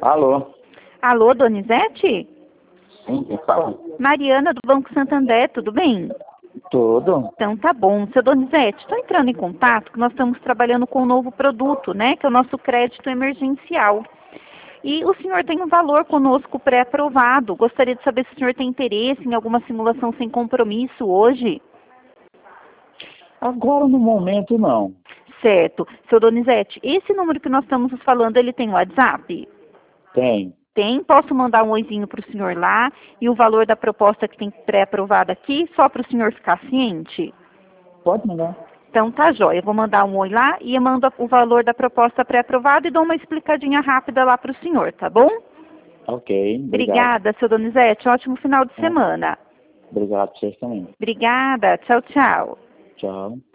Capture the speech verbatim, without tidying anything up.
Alô? Alô, Donizete? Sim, quem fala? Mariana, do Banco Santander, tudo bem? Tudo? Então tá bom. Seu Donizete, estou entrando em contato que nós estamos trabalhando com um novo produto, né? Que é o nosso crédito emergencial. E o senhor tem um valor conosco pré-aprovado. Gostaria de saber se o senhor tem interesse em alguma simulação sem compromisso hoje. Agora no momento não. Certo. Seu Donizete, esse número que nós estamos falando, ele tem WhatsApp? Tem. Tem, posso mandar um oizinho para o senhor lá e o valor da proposta que tem pré-aprovada aqui, só para o senhor ficar ciente? Pode mandar. Então tá jóia, eu vou mandar um oi lá e eu mando o valor da proposta pré-aprovada e dou uma explicadinha rápida lá para o senhor, tá bom? Ok, obrigado. Obrigada, seu Donizete, ótimo final de É, semana. obrigado, vocês também. Obrigada, tchau, tchau. Tchau.